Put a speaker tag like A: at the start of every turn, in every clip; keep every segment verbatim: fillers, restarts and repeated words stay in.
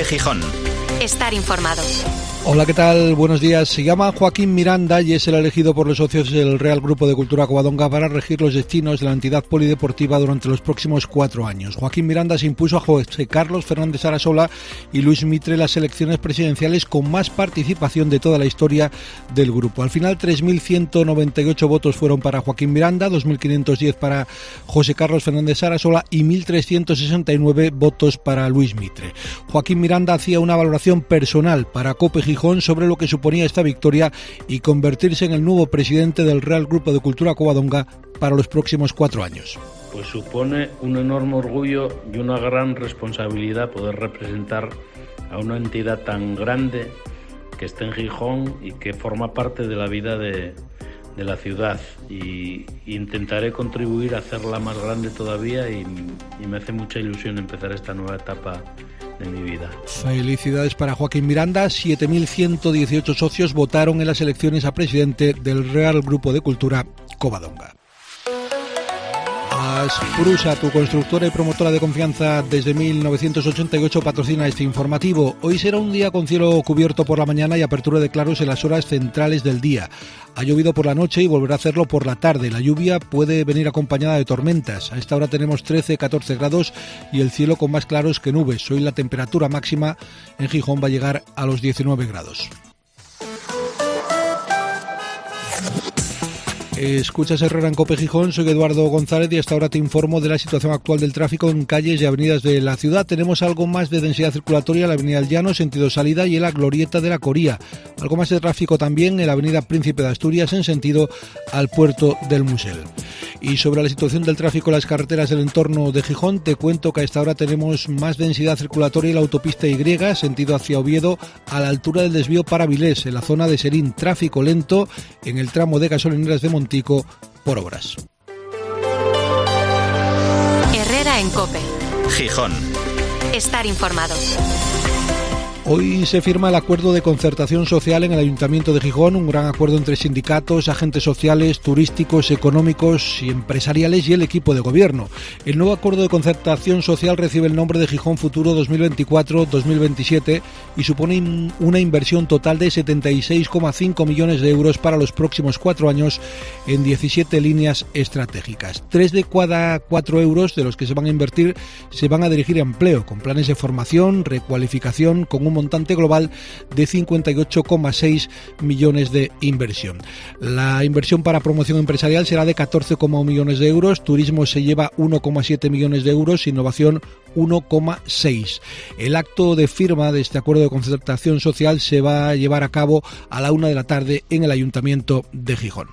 A: COPE Gijón.
B: Estar informado.
C: Hola, ¿qué tal? Buenos días. Se llama Joaquín Miranda y es el elegido por los socios del Real Grupo de Cultura Covadonga para regir los destinos de la entidad polideportiva durante los próximos cuatro años. Joaquín Miranda se impuso a José Carlos Fernández Sarasola y Luis Mitre las elecciones presidenciales con más participación de toda la historia del grupo. Al final, tres mil ciento noventa y ocho votos fueron para Joaquín Miranda, dos mil quinientos diez para José Carlos Fernández Sarasola y mil trescientos sesenta y nueve votos para Luis Mitre. Joaquín Miranda hacía una valoración personal para COPE Gijón sobre lo que suponía esta victoria y convertirse en el nuevo presidente del Real Grupo de Cultura Covadonga para los próximos cuatro años.
D: Pues supone un enorme orgullo y una gran responsabilidad poder representar a una entidad tan grande que está en Gijón y que forma parte de la vida de, de la ciudad, y intentaré contribuir a hacerla más grande todavía y, y me hace mucha ilusión empezar esta nueva etapa de mi vida.
C: Felicidades para Joaquín Miranda. siete mil ciento dieciocho socios votaron en las elecciones a presidente del Real Grupo de Cultura Covadonga. Asprusa, tu constructora y promotora de confianza desde mil novecientos ochenta y ocho, patrocina este informativo. Hoy será un día con cielo cubierto por la mañana y apertura de claros en las horas centrales del día. Ha llovido por la noche y volverá a hacerlo por la tarde. La lluvia puede venir acompañada de tormentas. A esta hora tenemos trece a catorce grados y el cielo con más claros que nubes. Hoy la temperatura máxima en Gijón va a llegar a los diecinueve grados. Escuchas Herrera en COPE Gijón, soy Eduardo González y hasta ahora te informo de la situación actual del tráfico en calles y avenidas de la ciudad. Tenemos algo más de densidad circulatoria en la avenida del Llano, sentido salida, y en la glorieta de la Coría. Algo más de tráfico también en la avenida Príncipe de Asturias en sentido al puerto del Musel. Y sobre la situación del tráfico en las carreteras del entorno de Gijón, te cuento que a esta hora tenemos más densidad circulatoria en la autopista Y, sentido hacia Oviedo, a la altura del desvío para Avilés, en la zona de Serín. Tráfico lento en el tramo de gasolineras de Montico por obras.
B: Herrera en COPE
A: Gijón.
B: Estar informado.
C: Hoy se firma el acuerdo de concertación social en el Ayuntamiento de Gijón, un gran acuerdo entre sindicatos, agentes sociales, turísticos, económicos y empresariales y el equipo de gobierno. El nuevo acuerdo de concertación social recibe el nombre de Gijón Futuro dos mil veinticuatro dos mil veintisiete y supone una inversión total de setenta y seis coma cinco millones de euros para los próximos cuatro años en diecisiete líneas estratégicas. Tres de cada cuatro euros de los que se van a invertir se van a dirigir a empleo, con planes de formación, recualificación, con un montante global de cincuenta y ocho coma seis millones de inversión. La inversión para promoción empresarial será de catorce coma uno millones de euros, turismo se lleva uno coma siete millones de euros, innovación uno coma seis. El acto de firma de este acuerdo de concertación social se va a llevar a cabo a la una de la tarde en el Ayuntamiento de Gijón.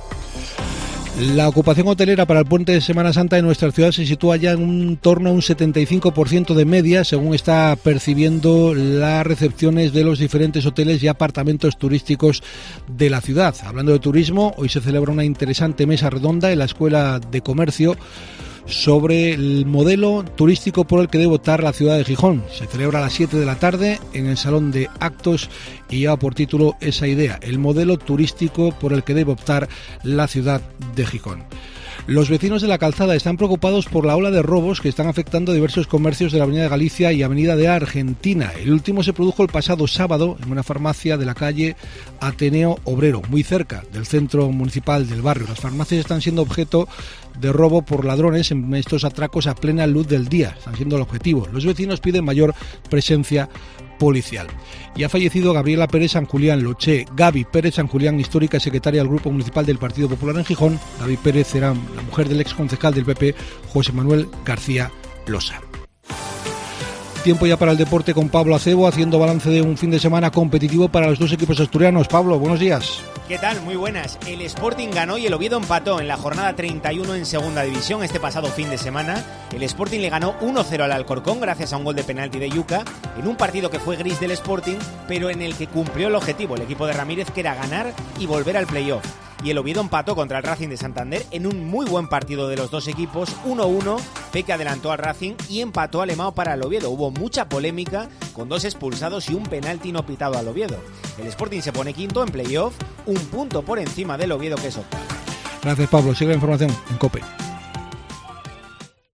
C: La ocupación hotelera para el puente de Semana Santa en nuestra ciudad se sitúa ya en un torno a un setenta y cinco por ciento de media, según está percibiendo las recepciones de los diferentes hoteles y apartamentos turísticos de la ciudad. Hablando de turismo, hoy se celebra una interesante mesa redonda en la Escuela de Comercio sobre el modelo turístico por el que debe optar la ciudad de Gijón. Se celebra a las siete de la tarde en el Salón de Actos y lleva por título esa idea, el modelo turístico por el que debe optar la ciudad de Gijón. Los vecinos de La Calzada están preocupados por la ola de robos que están afectando a diversos comercios de la Avenida de Galicia y Avenida de Argentina. El último se produjo el pasado sábado en una farmacia de la calle Ateneo Obrero, muy cerca del centro municipal del barrio. Las farmacias están siendo objeto de robo por ladrones en estos atracos a plena luz del día. Están siendo el objetivo. Los vecinos piden mayor presencia policial. Y ha fallecido Gabriela Pérez San Julián Loché. Gaby Pérez San Julián, histórica secretaria del Grupo Municipal del Partido Popular en Gijón. Gaby Pérez era la mujer del ex concejal del P P, José Manuel García Losa. Tiempo ya para el deporte con Pablo Acebo, haciendo balance de un fin de semana competitivo para los dos equipos asturianos. Pablo, buenos días.
E: ¿Qué tal? Muy buenas. El Sporting ganó y el Oviedo empató en la jornada treinta y uno en Segunda División este pasado fin de semana. El Sporting le ganó uno cero al Alcorcón gracias a un gol de penalti de Yuca, en un partido que fue gris del Sporting, pero en el que cumplió el objetivo el equipo de Ramírez, que era ganar y volver al playoff. Y el Oviedo empató contra el Racing de Santander en un muy buen partido de los dos equipos, uno uno. Peque adelantó al Racing y empató a Lemao para el Oviedo. Hubo mucha polémica con dos expulsados y un penalti no pitado al Oviedo. El Sporting se pone quinto en playoff, un punto por encima del Oviedo, que es octavo.
C: Gracias, Pablo. Sigue la información en COPE.